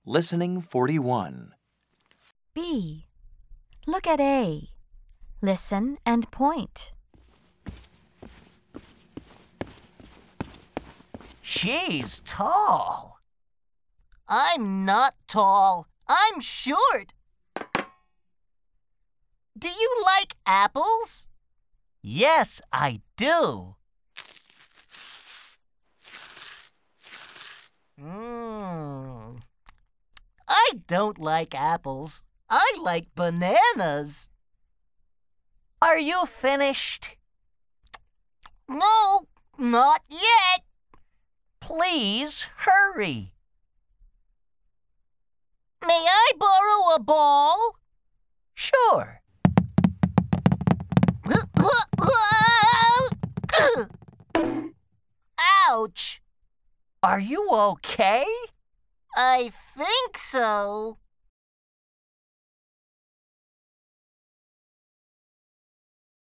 Listening 41. B. Look at A. Listen and point. She's tall. I'm not tall. I'm short. Do you like apples? Yes, I do. I don't like apples. I like bananas. Are you finished? No, not yet. Please hurry. May I borrow a ball? Sure. Ouch! Are you okay? I think so.